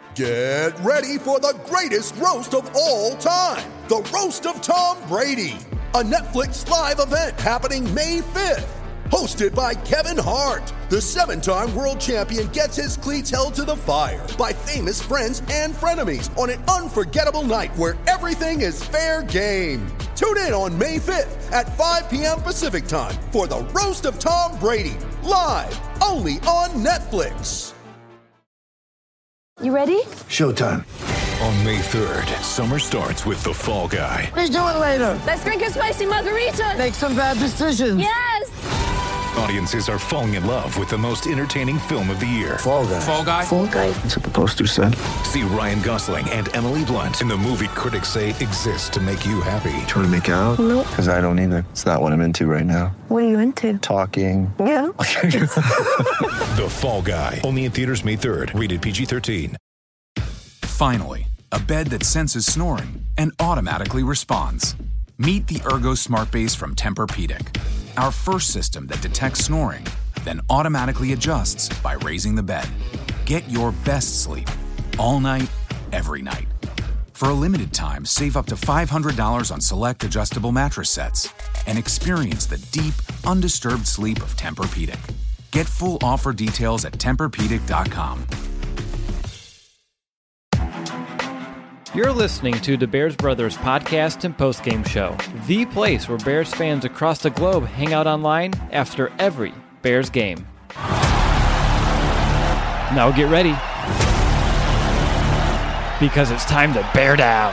Get ready for the greatest roast of all time, the Roast of Tom Brady, a Netflix live event happening May 5th. Hosted by Kevin Hart, the 7-time world champion gets his cleats held to the fire by famous friends and frenemies on an unforgettable night where everything is fair game. Tune in on May 5th at 5 p.m. Pacific time for the Roast of Tom Brady, live only on Netflix. You ready? Showtime. On May 3rd, summer starts with The Fall Guy. Let's do it later. Let's drink a spicy margarita. Make some bad decisions. Yes! Audiences are falling in love with the most entertaining film of the year. Fall Guy. Fall Guy? Fall guy. That's what the poster said. See Ryan Gosling and Emily Blunt in the movie critics say exists to make you happy. Trying to make it out? Nope. Because I don't either. It's not what I'm into right now. What are you into? Talking. Yeah. The Fall Guy. Only in theaters May 3rd. Rated PG-13. Finally, a bed that senses snoring and automatically responds. Meet the Ergo Smart Base from Tempur-Pedic, our first system that detects snoring, then automatically adjusts by raising the bed. Get your best sleep, all night, every night. For a limited time, save up to $500 on select adjustable mattress sets and experience the deep, undisturbed sleep of Tempur-Pedic. Get full offer details at TempurPedic.com. You're listening to the Bears Brothers podcast and postgame show, the place where Bears fans across the globe hang out online after every Bears game. Now get ready, because it's time to bear down.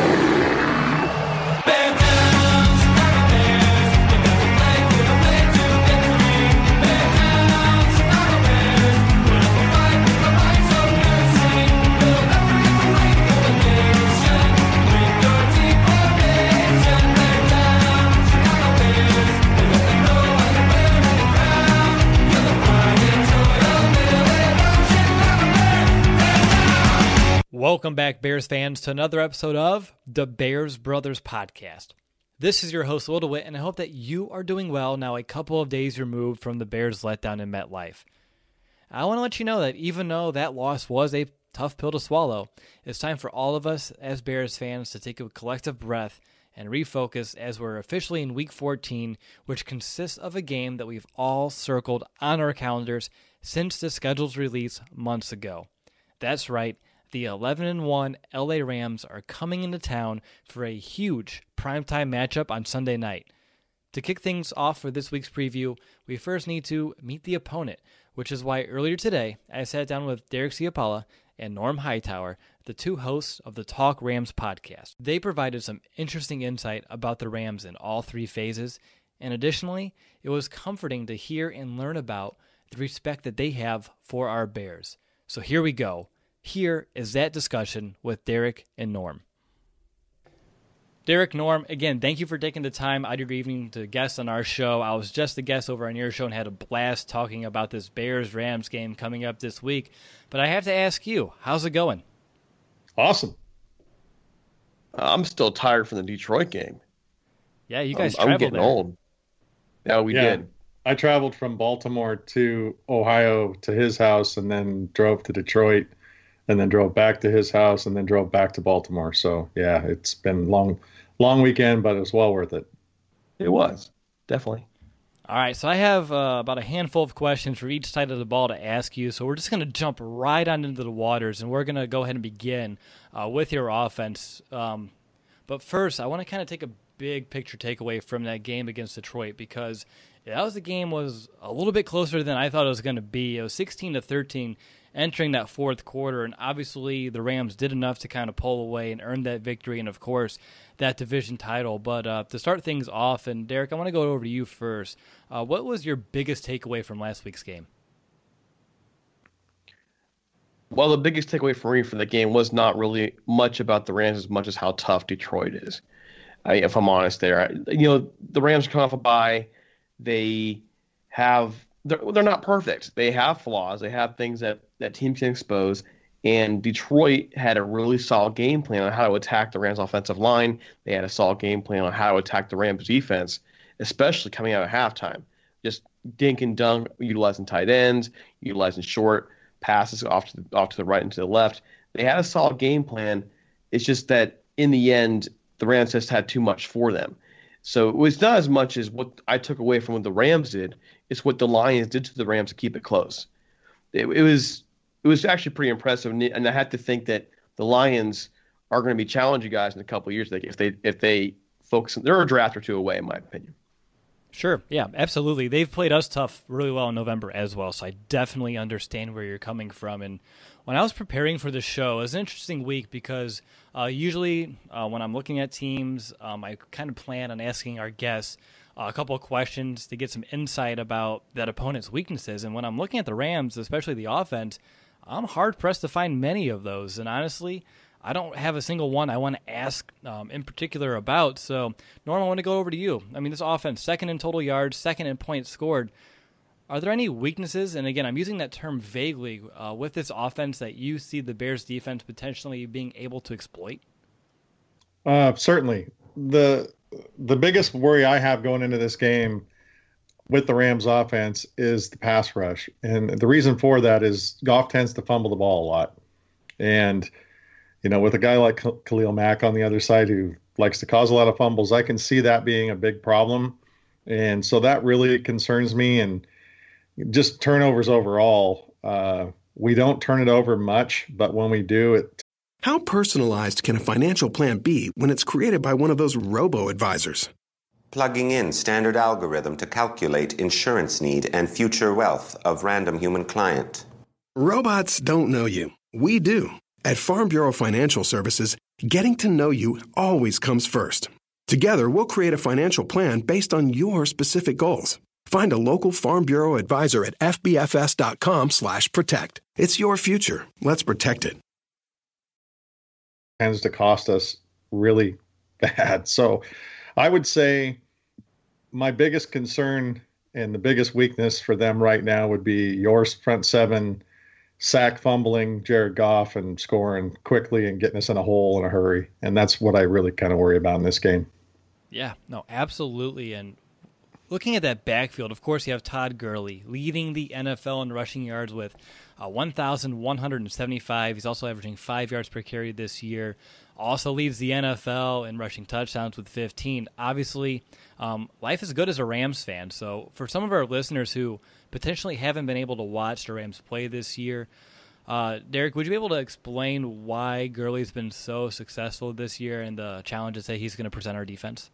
Welcome back, Bears fans, to another episode of the Bears Brothers podcast. This is your host, Will DeWitt, and I hope that you are doing well now a couple of days removed from the Bears' letdown in MetLife. I want to let you know that even though that loss was a tough pill to swallow, it's time for all of us as Bears fans to take a collective breath and refocus as we're officially in Week 14, which consists of a game that we've all circled on our calendars since the schedule's release months ago. That's right. The 11-1 LA Rams are coming into town for a huge primetime matchup on Sunday night. To kick things off for this week's preview, we first need to meet the opponent, which is why earlier today I sat down with Derek Ciapala and Norm Hightower, the two hosts of the Talk Rams podcast. They provided some interesting insight about the Rams in all three phases, and additionally, it was comforting to hear and learn about the respect that they have for our Bears. So here we go. Here is that discussion with Derek and Norm. Derek, Norm, again, thank you for taking the time out of your evening to guest on our show. I was just a guest over on your show and had a blast talking about this Bears-Rams game coming up this week. But I have to ask you, how's it going? Awesome. I'm still tired from the Detroit game. Yeah, you guys I'm traveled getting there. old. Yeah, we did. I traveled from Baltimore to Ohio to his house and then drove to Detroit and then drove back to his house and then drove back to Baltimore. So, yeah, it's been long weekend, but it was well worth it. It was, definitely. All right, so I have about a handful of questions for each side of the ball to ask you. So we're just going to jump right on into the waters, and we're going to go ahead and begin with your offense. But first, I want to kind of take a big picture takeaway from that game against Detroit, because the game was a little bit closer than I thought it was going to be. It was 16-13 entering that fourth quarter, and obviously the Rams did enough to kind of pull away and earn that victory and, of course, that division title. But to start things off, and Derek, I want to go over to you first. What was your biggest takeaway from last week's game? Well, the biggest takeaway for me from the game was not really much about the Rams as much as how tough Detroit is. If I'm honest there. The Rams are coming off a bye. They're not perfect. They have flaws. They have things that teams can expose. And Detroit had a really solid game plan on how to attack the Rams' offensive line. They had a solid game plan on how to attack the Rams' defense, especially coming out of halftime. Just dink and dunk, utilizing tight ends, utilizing short passes off to the right and to the left. They had a solid game plan. It's just that in the end, the Rams just had too much for them. So it was not as much as what I took away from what the Rams did. It's what the Lions did to the Rams to keep it close. It was actually pretty impressive, and I had to think that the Lions are going to be challenging guys in a couple of years if they focus. They're a draft or two away, in my opinion. Sure, yeah, absolutely. They've played us tough really well in November as well, so I definitely understand where you're coming from. And when I was preparing for the show, it was an interesting week because usually when I'm looking at teams, I kind of plan on asking our guests a couple of questions to get some insight about that opponent's weaknesses. And when I'm looking at the Rams, especially the offense, I'm hard-pressed to find many of those. And honestly, I don't have a single one I want to ask in particular about. So, Norm, I want to go over to you. I mean, this offense, second in total yards, second in points scored. Are there any weaknesses, and again, I'm using that term vaguely, with this offense that you see the Bears defense potentially being able to exploit? Certainly. The biggest worry I have going into this game with the Rams offense is the pass rush. And the reason for that is Goff tends to fumble the ball a lot. And with a guy like Khalil Mack on the other side who likes to cause a lot of fumbles, I can see that being a big problem. And so that really concerns me. And just turnovers overall, we don't turn it over much, but when we do, it. How personalized can a financial plan be when it's created by one of those robo-advisors? Plugging in standard algorithm to calculate insurance need and future wealth of random human client. Robots don't know you. We do. At Farm Bureau Financial Services, getting to know you always comes first. Together, we'll create a financial plan based on your specific goals. Find a local Farm Bureau advisor at fbfs.com/protect. It's your future. Let's protect it. Tends to cost us really bad. So I would say my biggest concern and the biggest weakness for them right now would be your front seven sack fumbling Jared Goff and scoring quickly and getting us in a hole in a hurry. And that's what I really kind of worry about in this game. Yeah, no, absolutely. And looking at that backfield, of course, you have Todd Gurley leading the NFL in rushing yards with 1,175. He's also averaging 5 yards per carry this year. Also leads the NFL in rushing touchdowns with 15. Obviously, life is good as a Rams fan. So for some of our listeners who potentially haven't been able to watch the Rams play this year, Derek, would you be able to explain why Gurley's been so successful this year and the challenges that he's going to present our defense?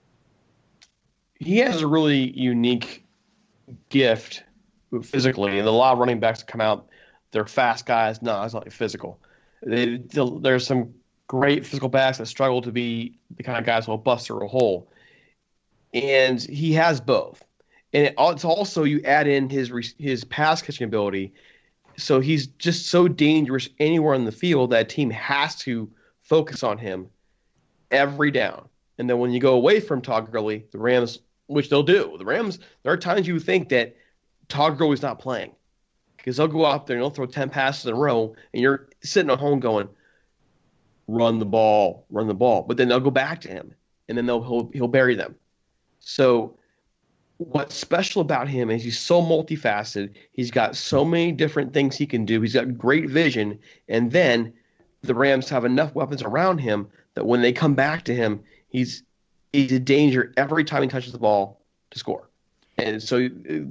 He has a really unique gift physically, and a lot of running backs come out, they're fast guys. No, it's not physical. There's some great physical backs that struggle to be the kind of guys who will bust through a hole. And he has both. And it's also, you add in his pass catching ability. So he's just so dangerous anywhere on the field that a team has to focus on him every down. And then when you go away from Todd Gurley, the Rams, which they'll do, the Rams, there are times you think that Todd Gurley's not playing. Because they'll go out there and they'll throw 10 passes in a row, and you're sitting at home going, run the ball. But then they'll go back to him, and then he'll bury them. So what's special about him is he's so multifaceted. He's got so many different things he can do. He's got great vision. And then the Rams have enough weapons around him that when they come back to him, he's a danger every time he touches the ball to score. And so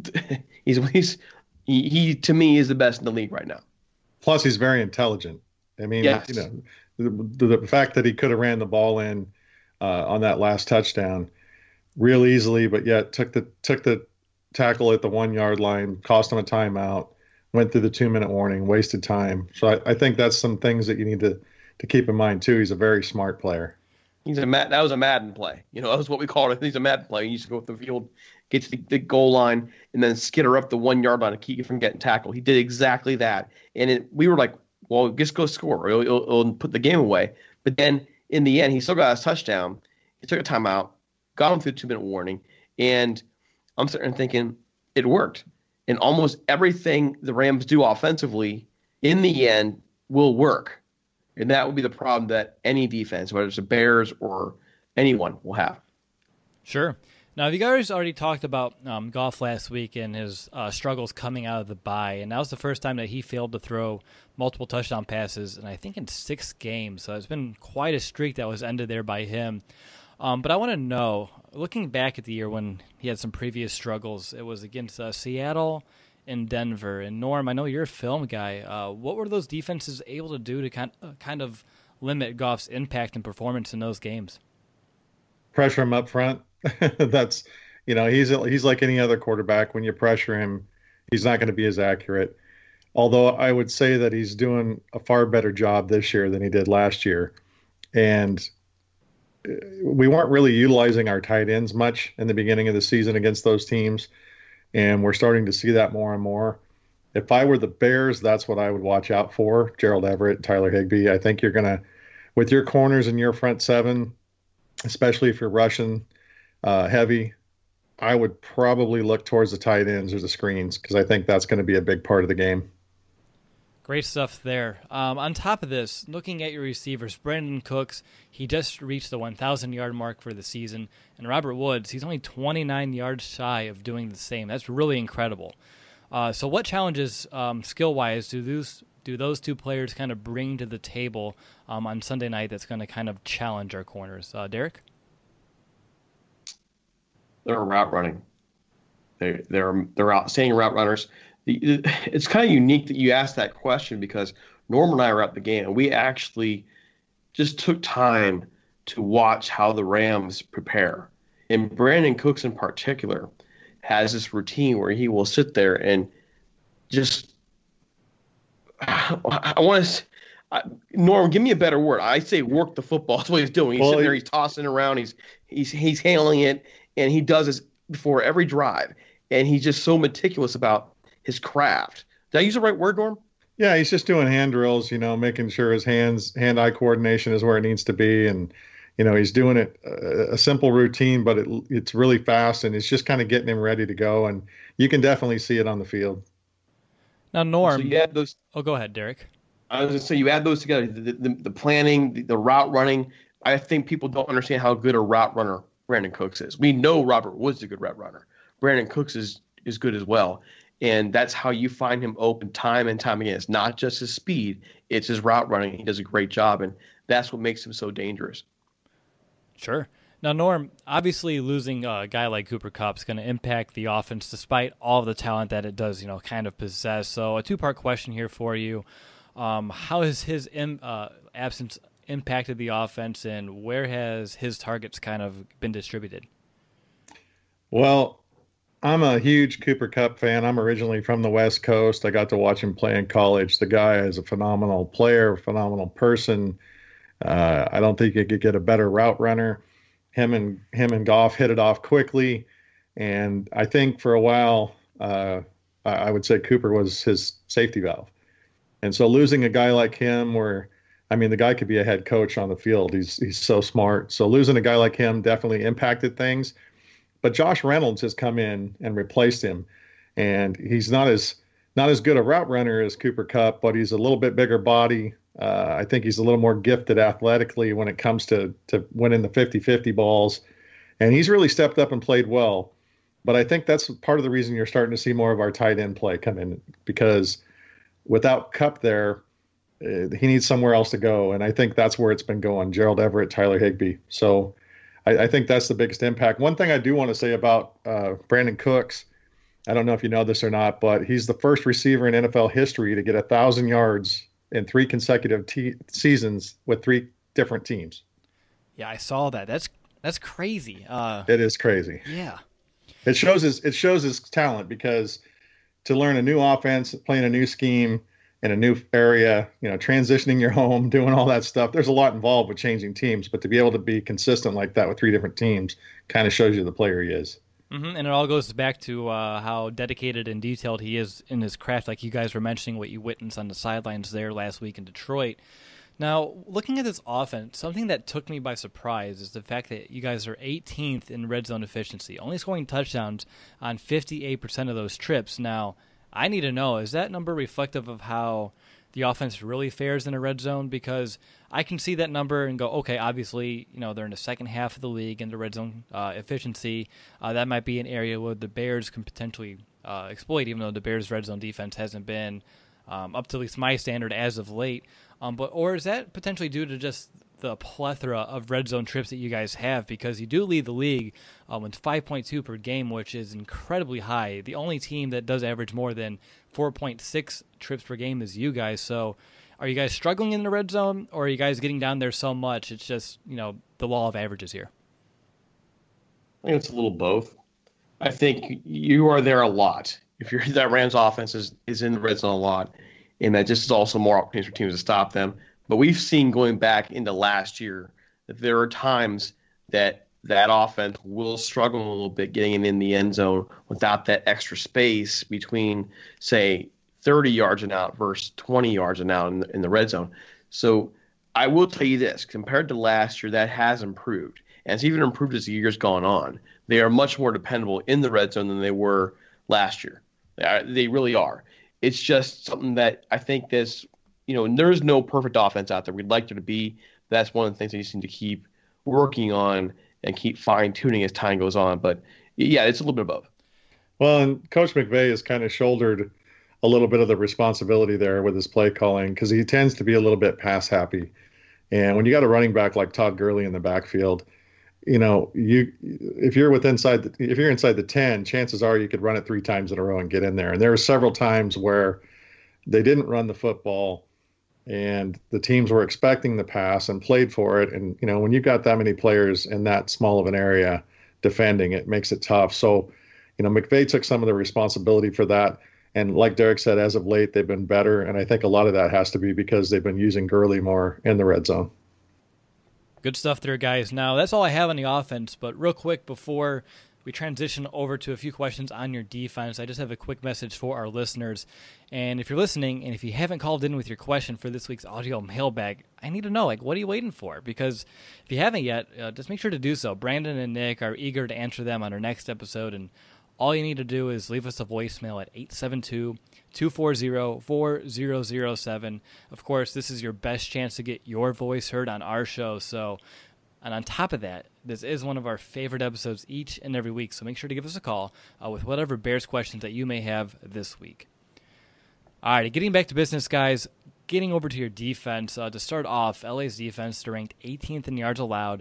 he to me is the best in the league right now. Plus, he's very intelligent. I mean, yes. The fact that he could have ran the ball in on that last touchdown real easily, but yet took the tackle at the 1 yard line, cost him a timeout, went through the 2-minute warning, wasted time. So I think that's some things that you need to keep in mind too. He's a very smart player. That was a Madden play. That was what we called it. He's a Madden play. He used to go up the field, get to the goal line, and then skitter up the 1 yard line to keep you from getting tackled. He did exactly that. And we were like, well, just go score. It'll put the game away. But then in the end, he still got his touchdown. He took a timeout, got him through the 2-minute warning. And I'm sitting there thinking it worked. And almost everything the Rams do offensively in the end will work. And that would be the problem that any defense, whether it's the Bears or anyone, will have. Sure. Now, you guys already talked about Goff last week and his struggles coming out of the bye, and that was the first time that he failed to throw multiple touchdown passes, and I think in 6 games. So it's been quite a streak that was ended there by him. But I want to know, looking back at the year when he had some previous struggles, it was against Seattle and Denver. And Norm, I know you're a film guy. What were those defenses able to do to kind of limit Goff's impact and performance in those games? Pressure him up front. That's, he's like any other quarterback. When you pressure him, he's not going to be as accurate. Although I would say that he's doing a far better job this year than he did last year. And we weren't really utilizing our tight ends much in the beginning of the season against those teams. And we're starting to see that more and more. If I were the Bears, that's what I would watch out for. Gerald Everett, Tyler Higbee. I think you're going to, with your corners and your front 7, especially if you're rushing heavy, I would probably look towards the tight ends or the screens, because I think that's going to be a big part of the game. Great stuff there. On top of this, looking at your receivers, Brandon Cooks, he just reached the 1,000-yard mark for the season. And Robert Woods, he's only 29 yards shy of doing the same. That's really incredible. So what challenges, skill-wise, do those 2 players kind of bring to the table on Sunday night that's going to kind of challenge our corners? Derek? They're route running. They're outstanding route runners. It's kind of unique that you asked that question, because Norm and I were at the game, and we actually just took time to watch how the Rams prepare. And Brandon Cooks in particular has this routine where he will sit there and just Norm, give me a better word. I say work the football. That's what he's doing. He's sitting there, he's tossing around, he's handling it, and he does this before every drive. And he's just so meticulous about his craft. Did I use the right word, Norm? Yeah, he's just doing hand drills, making sure his hand-eye coordination is where it needs to be. And, he's doing it a simple routine, but it's really fast, and it's just kind of getting him ready to go. And you can definitely see it on the field. Now, Norm. So you add those. Oh, go ahead, Derek. I was going to say, you add those together, the planning, the route running. I think people don't understand how good a route runner Brandon Cooks is. We know Robert Woods is a good route runner. Brandon Cooks is good as well. And that's how you find him open time and time again. It's not just his speed, it's his route running. He does a great job, and that's what makes him so dangerous. Sure. Now, Norm, obviously losing a guy like Cooper Kupp is going to impact the offense despite all of the talent that it does, kind of possess. So a 2-part question here for you. How has his absence impacted the offense, and where has his targets kind of been distributed? Well, I'm a huge Cooper Kupp fan. I'm originally from the West Coast. I got to watch him play in college. The guy is a phenomenal player, phenomenal person. I don't think you could get a better route runner. Him and Goff hit it off quickly, and I think for a while, I would say Cooper was his safety valve. And so losing a guy like him, the guy could be a head coach on the field. He's so smart. So losing a guy like him definitely impacted things. But Josh Reynolds has come in and replaced him, and he's not as good a route runner as Cooper Kupp, but he's a little bit bigger body. I think he's a little more gifted athletically when it comes to winning the 50-50 balls, and he's really stepped up and played well. But I think that's part of the reason you're starting to see more of our tight end play come in, because without Kupp there, he needs somewhere else to go, and I think that's where it's been going, Gerald Everett, Tyler Higbee. So I think that's the biggest impact. One thing I do want to say about Brandon Cooks, I don't know if you know this or not, but he's the first receiver in NFL history to get 1,000 yards in 3 consecutive seasons with 3 different teams. Yeah, I saw that. That's crazy. It is crazy. Yeah. It shows his talent, because to learn a new offense, playing a new scheme in a new area, transitioning your home, doing all that stuff, there's a lot involved with changing teams. But to be able to be consistent like that with 3 different teams kind of shows you the player he is. Mm-hmm. And it all goes back to how dedicated and detailed he is in his craft, like you guys were mentioning what you witnessed on the sidelines there last week in Detroit. Now, looking at this offense, something that took me by surprise is the fact that you guys are 18th in red zone efficiency, only scoring touchdowns on 58% of those trips. Now, I need to know, is that number reflective of how the offense really fares in a red zone? Because I can see that number and go, okay, obviously, they're in the second half of the league in the red zone efficiency. That might be an area where the Bears can potentially exploit, even though the Bears' red zone defense hasn't been up to at least my standard as of late. Or is that potentially due to just the plethora of red zone trips that you guys have? Because you do lead the league with 5.2 per game, which is incredibly high. The only team that does average more than 4.6 trips per game is you guys. So are you guys struggling in the red zone, or are you guys getting down there so much it's just, the law of averages here? I think it's a little both. I think you are there a lot. If that Rams offense is in the red zone a lot, and that just is also more opportunities for teams to stop them. But we've seen going back into last year that there are times that offense will struggle a little bit getting in the end zone without that extra space between, say, 30 yards and out versus 20 yards and out in the red zone. So I will tell you this, compared to last year, that has improved. And it's even improved as the year's gone on. They are much more dependable in the red zone than they were last year. They really are. It's just something that I think there's no perfect offense out there. We'd like there to be. That's one of the things they just need to keep working on and keep fine-tuning as time goes on. But, yeah, it's a little bit of both. Well, and Coach McVay has kind of shouldered a little bit of the responsibility there with his play calling because he tends to be a little bit pass-happy. And when you got a running back like Todd Gurley in the backfield, if you're inside the 10, chances are you could run it 3 times in a row and get in there. And there were several times where they didn't run the football and the teams were expecting the pass and played for it. And, when you've got that many players in that small of an area defending, it makes it tough. So, McVay took some of the responsibility for that. And like Derek said, as of late, they've been better. And I think a lot of that has to be because they've been using Gurley more in the red zone. Good stuff there, guys. Now, that's all I have on the offense, but real quick before we transition over to a few questions on your defense, I just have a quick message for our listeners. And if you're listening, and if you haven't called in with your question for this week's audio mailbag, I need to know, what are you waiting for? Because if you haven't yet, just make sure to do so. Brandon and Nick are eager to answer them on our next episode, and all you need to do is leave us a voicemail at 872-240-4007. Of course, this is your best chance to get your voice heard on our show. And on top of that, this is one of our favorite episodes each and every week. So make sure to give us a call with whatever Bears questions that you may have this week. All right, getting back to business, guys. Getting over to your defense, to start off, LA's defense, they're ranked 18th in yards allowed,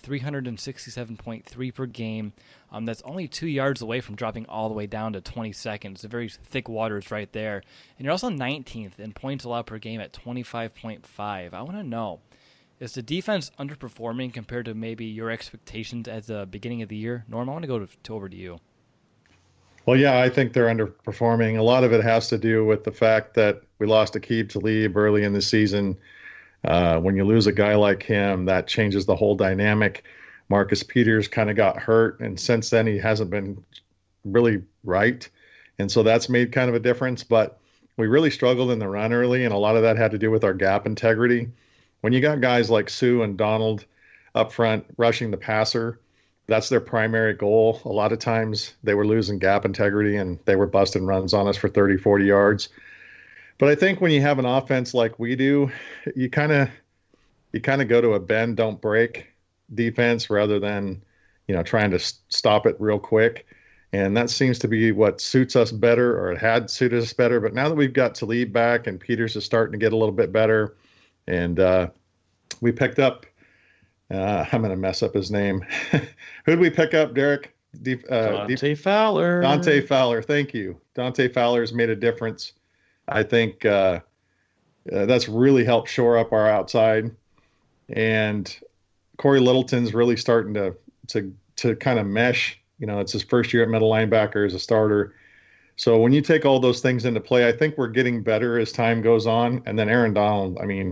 367.3 per game. That's only 2 yards away from dropping all the way down to 22nd. It's a very thick waters right there. And you're also 19th in points allowed per game at 25.5. I want to know, is the defense underperforming compared to maybe your expectations at the beginning of the year? Norm, I want to go over to you. Well, yeah, I think they're underperforming. A lot of it has to do with the fact that we lost Aqib Talib early in the season. When you lose a guy like him, that changes the whole dynamic. Marcus Peters kind of got hurt, and since then he hasn't been really right. And so that's made kind of a difference. But we really struggled in the run early, and a lot of that had to do with our gap integrity. When you got guys like Sue and Donald up front rushing the passer, that's their primary goal. A lot of times they were losing gap integrity and they were busting runs on us for 30, 40 yards. But I think when you have an offense like we do, you kind of go to a bend, don't break defense rather than, trying to stop it real quick. And that seems to be what suits us better, or it had suited us better. But now that we've got Talib back and Peters is starting to get a little bit better, and we picked up, I'm going to mess up his name. Who did we pick up, Derek? Dante Fowler. Dante Fowler, thank you. Dante Fowler's made a difference. I think that's really helped shore up our outside. And Corey Littleton's really starting to kind of mesh. It's his first year at middle linebacker as a starter. So when you take all those things into play, I think we're getting better as time goes on. And then Aaron Donald,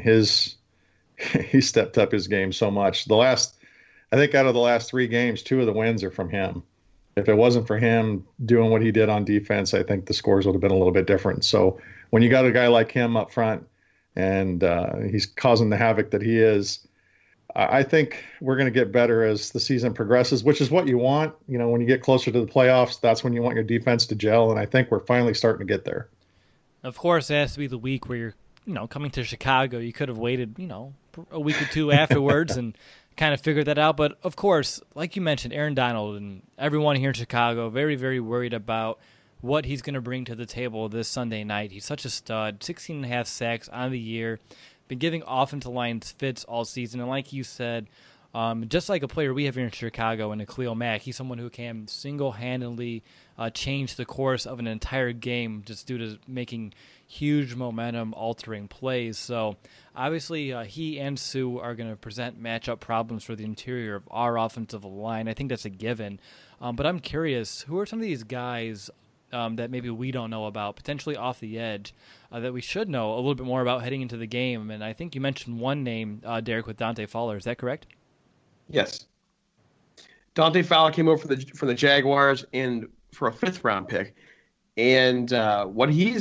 he stepped up his game so much. I think out of the last 3 games, 2 of the wins are from him. If it wasn't for him doing what he did on defense, I think the scores would have been a little bit different. So when you got a guy like him up front and he's causing the havoc that he is, I think we're going to get better as the season progresses, which is what you want. When you get closer to the playoffs, that's when you want your defense to gel. And I think we're finally starting to get there. Of course, it has to be the week where you're coming to Chicago, you could have waited, a week or two afterwards and kind of figured that out. But, of course, like you mentioned, Aaron Donald and everyone here in Chicago, very, very worried about what he's going to bring to the table this Sunday night. He's such a stud, 16.5 sacks on the year, been giving offensive lines fits all season. And like you said, just like a player we have here in Chicago and Khalil Mack, he's someone who can single-handedly change the course of an entire game just due to making huge momentum-altering plays. So obviously he and Sue are going to present matchup problems for the interior of our offensive line. I think that's a given. But I'm curious, who are some of these guys that maybe we don't know about, potentially off the edge, that we should know a little bit more about heading into the game? And I think you mentioned one name, Derek, with Dante Fowler. Is that correct? Yes. Dante Fowler came over for the Jaguars and for a 5th-round pick. And what he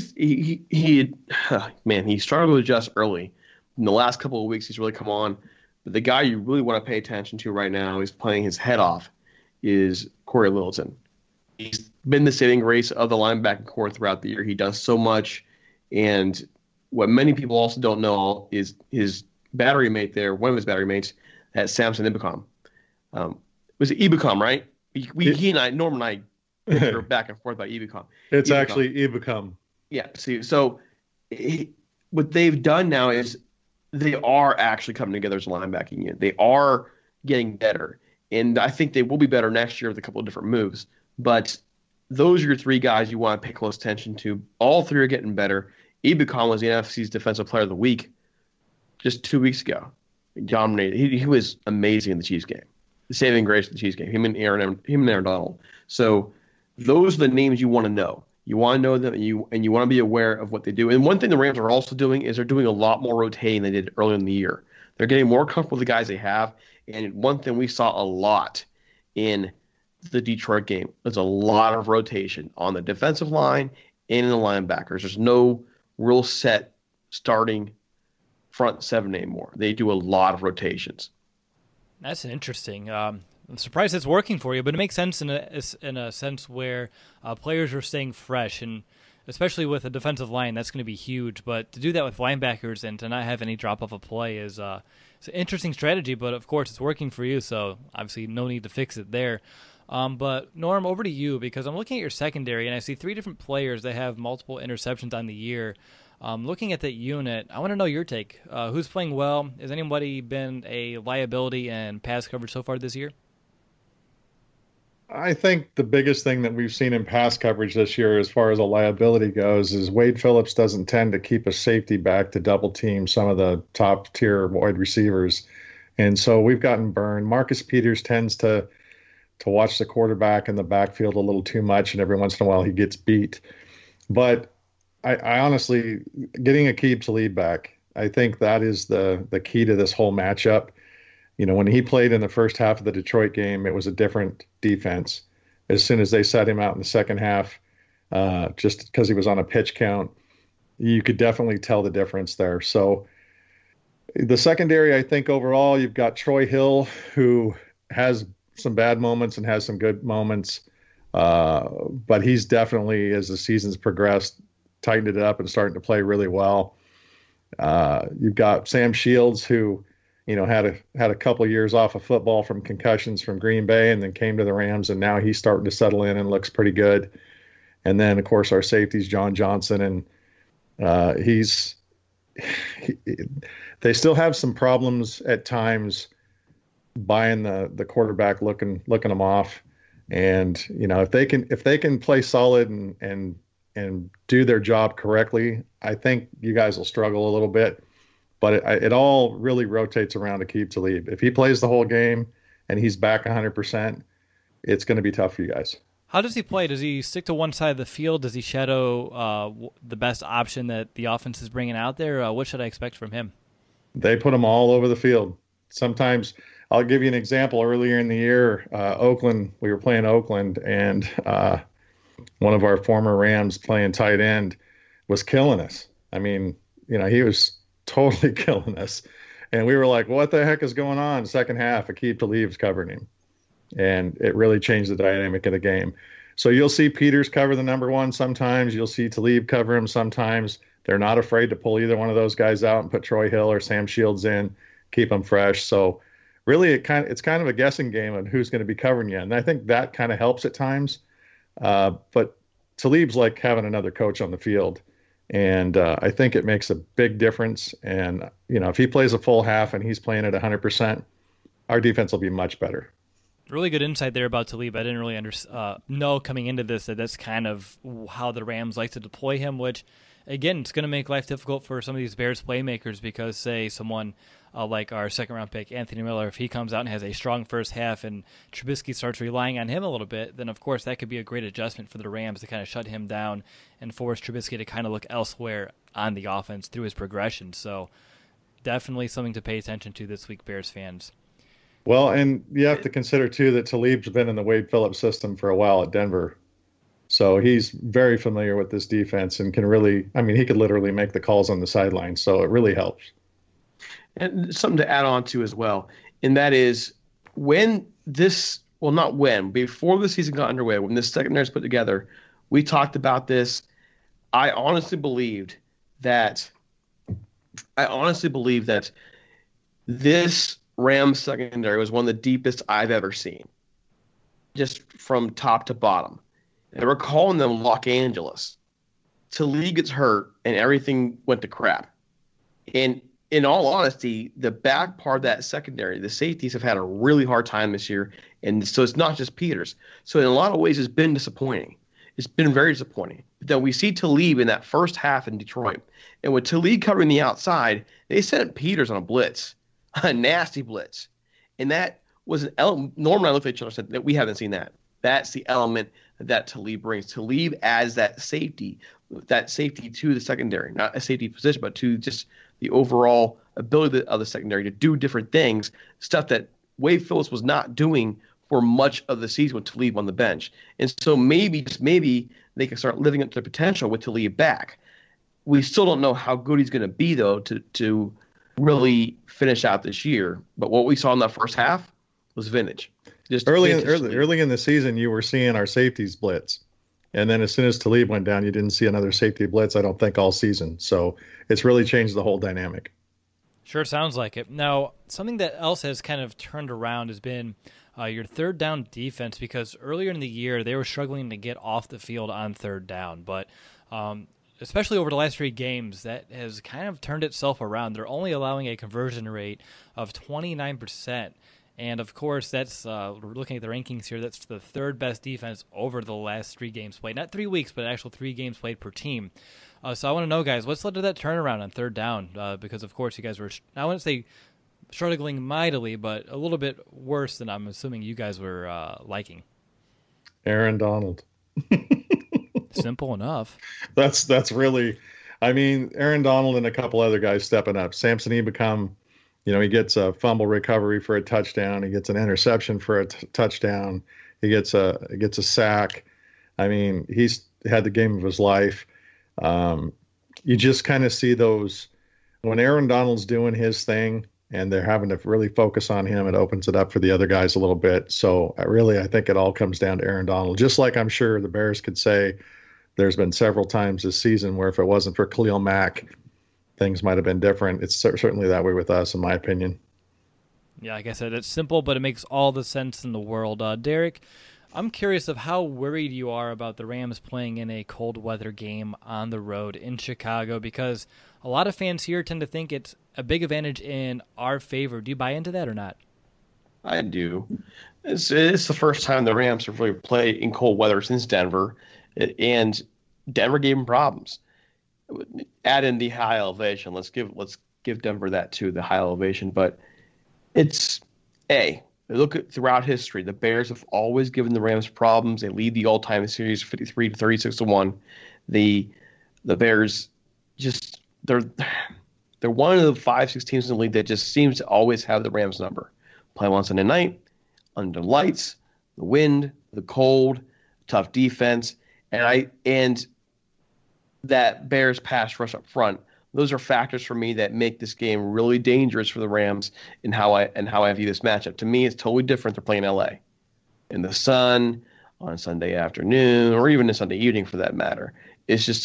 struggled to adjust early. In the last couple of weeks, he's really come on. But the guy you really want to pay attention to right now, he's playing his head off, is Corey Littleton. He's been the saving grace of the linebacking core throughout the year. He does so much. And what many people also don't know is his battery mate there, one of his battery mates, at Samson Ebukam. Was it Ebukam, right? He and I, Norman and I, were back and forth about Ebukam. It's actually Ebukam. Yeah. See, so what they've done now is they are actually coming together as a linebacking unit. They are getting better. And I think they will be better next year with a couple of different moves. But those are your 3 guys you want to pay close attention to. All 3 are getting better. Ebukam was the NFC's Defensive Player of the Week just 2 weeks ago. He dominated. He was amazing in the Chiefs game. The saving grace of the Chiefs game. Him and Aaron Donald. So those are the names you want to know. You want to know them, and you want to be aware of what they do. And one thing the Rams are also doing is they're doing a lot more rotating than they did earlier in the year. They're getting more comfortable with the guys they have. And one thing we saw a lot in the Detroit game was a lot of rotation on the defensive line and in the linebackers. There's no real set starting front 7 anymore. They do a lot of rotations. That's interesting. I'm surprised it's working for you, but it makes sense in a sense where players are staying fresh, and especially with a defensive line, that's going to be huge. But to do that with linebackers and to not have any drop off a play is it's an interesting strategy. But of course, it's working for you, so obviously no need to fix it there. But Norm, over to you, because I'm looking at your secondary and I see 3 different players that have multiple interceptions on the year. Looking at that unit, I want to know your take. Who's playing well? Has anybody been a liability in pass coverage so far this year? I think the biggest thing that we've seen in pass coverage this year as far as a liability goes is Wade Phillips doesn't tend to keep a safety back to double team some of the top tier wide receivers. And so we've gotten burned. Marcus Peters tends to watch the quarterback in the backfield a little too much, and every once in a while he gets beat. But I honestly, getting Aqib Talib back, I think that is the key to this whole matchup. When he played in the first half of the Detroit game, it was a different defense. As soon as they set him out in the second half, just because he was on a pitch count, you could definitely tell the difference there. So the secondary, I think overall, you've got Troy Hill, who has some bad moments and has some good moments. But he's definitely, as the season's progressed, tightened it up and starting to play really well. You've got Sam Shields, who, had a couple of years off of football from concussions from Green Bay and then came to the Rams, and now he's starting to settle in and looks pretty good. And then, of course, our safeties, John Johnson, and they still have some problems at times buying the quarterback, looking them off. And, if they can play solid and do their job correctly, I think you guys will struggle a little bit. But it all really rotates around Aqib Talib. If he plays the whole game and he's back 100%, it's going to be tough for you guys. How does he play? Does he stick to one side of the field? Does he shadow the best option that the offense is bringing out there? What should I expect from him? They put him all over the field. Sometimes, I'll give you an example. Earlier in the year, Oakland, we were playing Oakland, and one of our former Rams playing tight end was killing us. I mean, he was totally killing us. And we were like, what the heck is going on? Second half, Aqib Talib's covering him. And it really changed the dynamic of the game. So you'll see Peters cover the number 1 sometimes. You'll see Talib cover him sometimes. They're not afraid to pull either one of those guys out and put Troy Hill or Sam Shields in, keep them fresh. So really, it's kind of a guessing game on who's going to be covering you. And I think that kind of helps at times. But Talib's like having another coach on the field. And I think it makes a big difference. And, if he plays a full half and he's playing at 100%, our defense will be much better. Really good insight there about Talib. I didn't really know coming into this that that's kind of how the Rams like to deploy him, which, again, it's going to make life difficult for some of these Bears playmakers because, say, someone like our second-round pick, Anthony Miller, if he comes out and has a strong first half and Trubisky starts relying on him a little bit, then, of course, that could be a great adjustment for the Rams to kind of shut him down and force Trubisky to kind of look elsewhere on the offense through his progression. So definitely something to pay attention to this week, Bears fans. Well, and you have to consider, too, that Talib's been in the Wade Phillips system for a while at Denver. So he's very familiar with this defense and can really, he could literally make the calls on the sideline. So it really helps. And something to add on to as well, and that is before the season got underway, when this secondary is put together, we talked about this. I honestly believed that this Rams secondary was one of the deepest I've ever seen, just from top to bottom. They were calling them Los Angeles. Talib gets hurt, and everything went to crap. And in all honesty, the back part of that secondary, the safeties have had a really hard time this year, and so it's not just Peters. So in a lot of ways, it's been disappointing. It's been very disappointing. But then we see Talib in that first half in Detroit, and with Talib covering the outside, they sent Peters on a blitz, a nasty blitz, and that was an element. Norman and I looked at each other and said that we haven't seen that. That's the element that Talib brings. Talib as that safety to the secondary, not a safety position, but to just the overall ability of the secondary to do different things, stuff that Wade Phillips was not doing for much of the season with Talib on the bench. And so maybe they can start living up to the potential with Talib back. We still don't know how good he's going to be, though, to really finish out this year. But what we saw in that first half was vintage. Just early in the season, you were seeing our safeties blitz. And then as soon as Talib went down, you didn't see another safety blitz, I don't think, all season. So it's really changed the whole dynamic. Sure sounds like it. Now, something that else has kind of turned around has been your third down defense, because earlier in the year they were struggling to get off the field on third down. But especially over the last 3 games, that has kind of turned itself around. They're only allowing a conversion rate of 29%. And, of course, that's looking at the rankings here, that's the third best defense over the last 3 games played. Not 3 weeks, but actual 3 games played per team. So I want to know, guys, what's led to that turnaround on third down? Because, of course, you guys were, I wouldn't say struggling mightily, but a little bit worse than I'm assuming you guys were liking. Aaron Donald. Simple enough. That's really, Aaron Donald and a couple other guys stepping up. Samson Ebukam, he gets a fumble recovery for a touchdown. He gets an interception for a touchdown. He gets a sack. He's had the game of his life. You just kind of see those when Aaron Donald's doing his thing and they're having to really focus on him. It opens it up for the other guys a little bit. So I think it all comes down to Aaron Donald. Just like I'm sure the Bears could say there's been several times this season where if it wasn't for Khalil Mack, things might have been different. It's certainly that way with us, in my opinion. Yeah, like I said, it's simple, but it makes all the sense in the world. Derek, I'm curious of how worried you are about the Rams playing in a cold weather game on the road in Chicago, because a lot of fans here tend to think it's a big advantage in our favor. Do you buy into that or not? I do. It's the first time the Rams have really played in cold weather since Denver, and Denver gave them problems. Add in the high elevation. Let's give Denver that too, the high elevation. But it's look at throughout history, the Bears have always given the Rams problems. They lead the all-time series 53 to 36-1. The Bears just they're one of the 5-6 teams in the league that just seems to always have the Rams number. Play on Sunday night, under lights, the wind, the cold, tough defense, and that Bears pass rush up front. Those are factors for me that make this game really dangerous for the Rams and how I view this matchup. To me, it's totally different. They're playing LA in the sun on a Sunday afternoon, or even a Sunday evening for that matter. It's just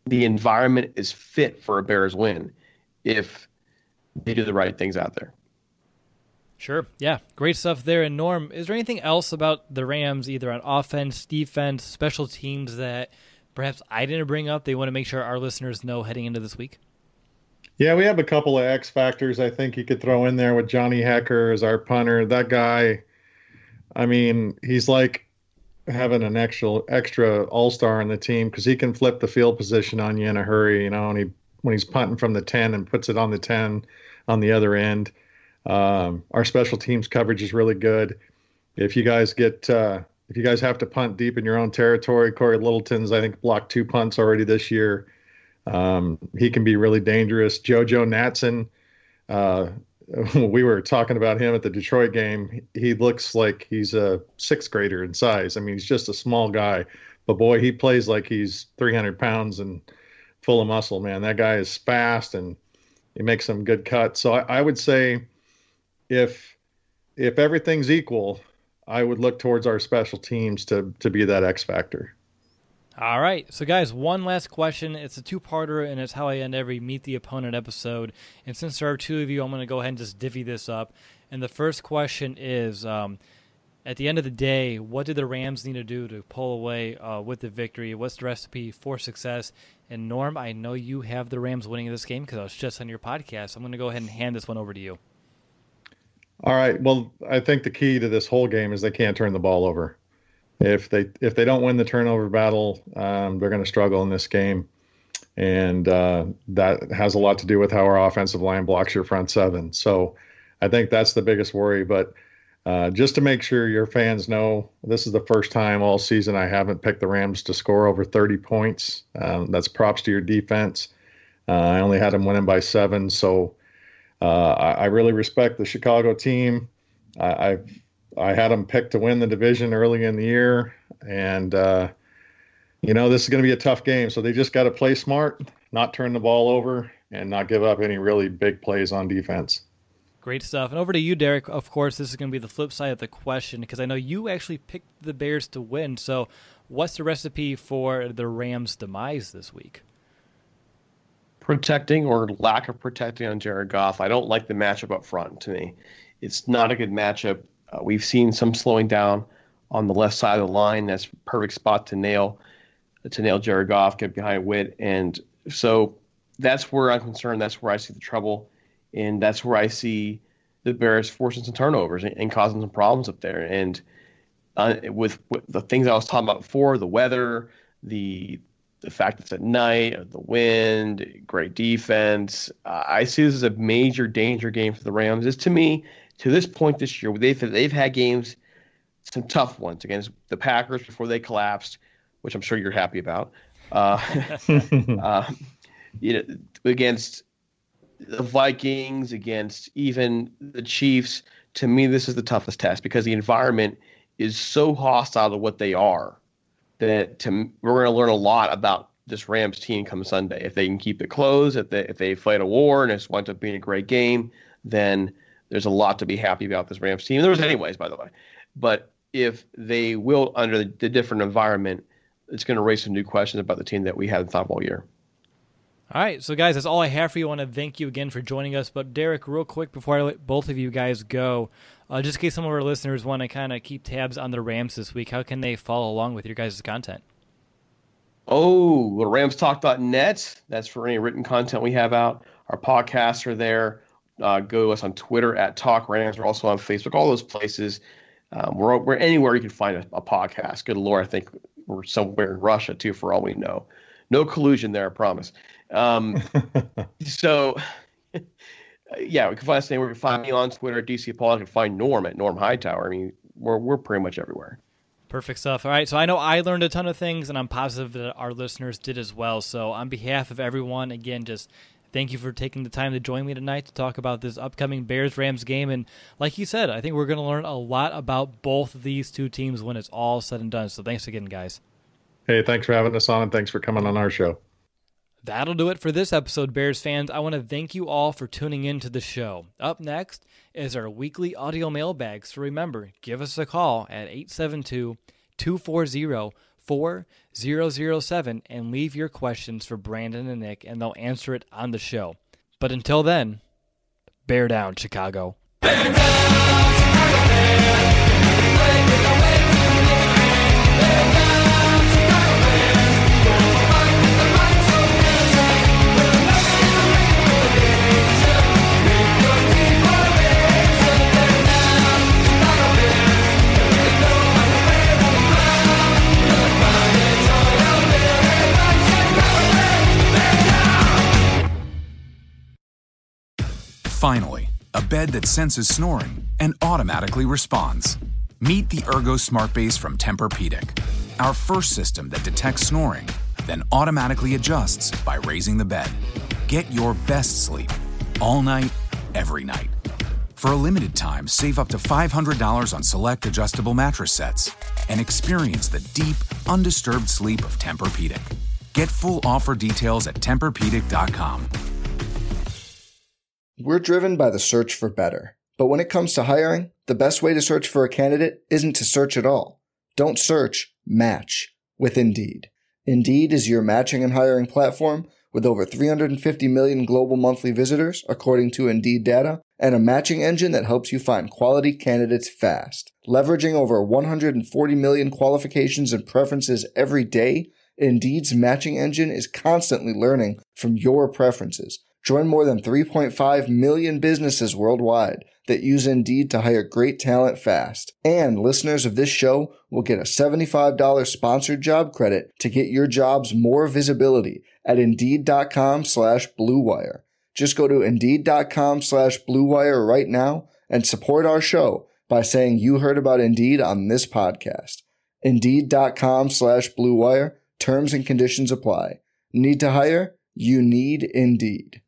the environment is fit for a Bears win if they do the right things out there. Sure. Yeah. Great stuff there. And Norm, is there anything else about the Rams, either on offense, defense, special teams, that perhaps I didn't bring up they want to make sure our listeners know heading into this week? Yeah, we have a couple of X factors I think you could throw in there with Johnny Hekker as our punter. That guy, I mean, he's like having an extra all-star on the team because he can flip the field position on you in a hurry, and when he's punting from the 10 and puts it on the 10 on the other end. Our special teams coverage is really good. If you guys have to punt deep in your own territory, Corey Littleton's, I think, blocked 2 punts already this year. He can be really dangerous. JoJo Natson, we were talking about him at the Detroit game. He looks like he's a 6th grader in size. I mean, he's just a small guy, but boy, he plays like he's 300 pounds and full of muscle, man. That guy is fast and he makes some good cuts. So I would say if everything's equal, I would look towards our special teams to be that X factor. All right. So, guys, one last question. It's a 2-parter, and it's how I end every Meet the Opponent episode. And since there are 2 of you, I'm going to go ahead and just divvy this up. And the first question is, at the end of the day, what do the Rams need to do to pull away with the victory? What's the recipe for success? And, Norm, I know you have the Rams winning this game because I was just on your podcast. I'm going to go ahead and hand this one over to you. All right. Well, I think the key to this whole game is they can't turn the ball over. If they don't win the turnover battle, they're going to struggle in this game, and that has a lot to do with how our offensive line blocks your front 7. So I think that's the biggest worry. But just to make sure your fans know, this is the first time all season I haven't picked the Rams to score over 30 points. That's props to your defense. I only had them winning by 7, so I really respect the Chicago team. I had them picked to win the division early in the year, and this is going to be a tough game. So they just got to play smart, not turn the ball over, and not give up any really big plays on defense. Great stuff. And over to you, Derek. Of course, this is going to be the flip side of the question because I know you actually picked the Bears to win. So what's the recipe for the Rams' demise this week? Protecting or lack of protecting on Jared Goff. I don't like the matchup up front. To me, it's not a good matchup. We've seen some slowing down on the left side of the line. That's a perfect spot to nail Jared Goff, get behind Witt. And so that's where I'm concerned. That's where I see the trouble. And that's where I see the Bears forcing some turnovers and causing some problems up there. And with the things I was talking about before, the weather, the fact it's at night, the wind, great defense, I see this as a major danger game for the Rams. This, to me, to this point this year, they've had games, some tough ones against the Packers before they collapsed, which I'm sure you're happy about. Against the Vikings, against even the Chiefs. To me, this is the toughest test because the environment is so hostile to what they are that we're going to learn a lot about this Rams team come Sunday. If they can keep it close, if they fight a war and it winds up being a great game, then there's a lot to be happy about this Rams team. There was anyways, by the way. But if they will, under the different environment, it's going to raise some new questions about the team that we haven't thought of all year. All right, so guys, that's all I have for you. I want to thank you again for joining us. But Derek, real quick before I let both of you guys go, just in case some of our listeners want to kind of keep tabs on the Rams this week, how can they follow along with your guys' content? Oh, RamsTalk.net. That's for any written content we have out. Our podcasts are there. Go to us on Twitter at Talk Rams. We're also on Facebook, all those places. We're anywhere you can find a podcast. Good Lord, I think we're somewhere in Russia, too, for all we know. No collusion there, I promise. So, yeah, we can find us anywhere. You can find me on Twitter at DC Paul. You can find Norm at Norm Hightower. I mean, we're pretty much everywhere. Perfect stuff. All right, so I know I learned a ton of things, and I'm positive that our listeners did as well. So on behalf of everyone, again, just thank you for taking the time to join me tonight to talk about this upcoming Bears-Rams game. And like you said, I think we're going to learn a lot about both of these two teams when it's all said and done. So thanks again, guys. Hey, thanks for having us on, and thanks for coming on our show. That'll do it for this episode, Bears fans. I want to thank you all for tuning in to the show. Up next is our weekly audio mailbag. So remember, give us a call at 872-240-4847. 888-866-4007 and leave your questions for Brandon and Nick, and they'll answer it on the show. But until then, bear down, Chicago. Bear down, Chicago Bears. Play with the way to live. Bear down, Chicago Bears. Go fight with the right to win. We're nothing to win for the nation. Make your team for a nation. Bear down, Chicago Bears. They know how to wear them proud. The pride and joy of Bears. Chicago Bears. Bear down. Finally, a bed that senses snoring and automatically responds. Meet the Ergo Smart Base from Tempur-Pedic, our first system that detects snoring, then automatically adjusts by raising the bed. Get your best sleep, all night, every night. For a limited time, save up to $500 on select adjustable mattress sets and experience the deep, undisturbed sleep of Tempur-Pedic. Get full offer details at TempurPedic.com. We're driven by the search for better. But when it comes to hiring, the best way to search for a candidate isn't to search at all. Don't search, match with Indeed. Indeed is your matching and hiring platform with over 350 million global monthly visitors, according to Indeed data, and a matching engine that helps you find quality candidates fast. Leveraging over 140 million qualifications and preferences every day, Indeed's matching engine is constantly learning from your preferences. Join more than 3.5 million businesses worldwide that use Indeed to hire great talent fast. And listeners of this show will get a $75 sponsored job credit to get your jobs more visibility at Indeed.com/Blue Wire. Just go to Indeed.com/Blue Wire right now and support our show by saying you heard about Indeed on this podcast. Indeed.com/Blue Wire. Terms and conditions apply. Need to hire? You need Indeed.